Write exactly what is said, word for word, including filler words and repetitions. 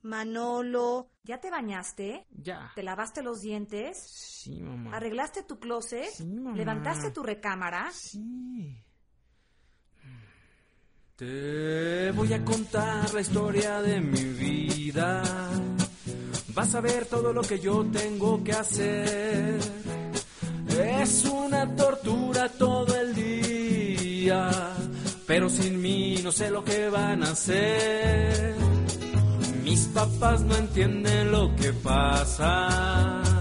Manolo, ¿ya te bañaste? Ya. ¿Te lavaste los dientes? Sí, mamá. ¿Arreglaste tu closet? Sí, mamá. ¿Levantaste tu recámara? Sí. Te voy a contar la historia de mi vida. Vas a ver todo lo que yo tengo que hacer. Es una tortura todo el día, pero sin mí no sé lo que van a hacer. Mis papás no entienden lo que pasa.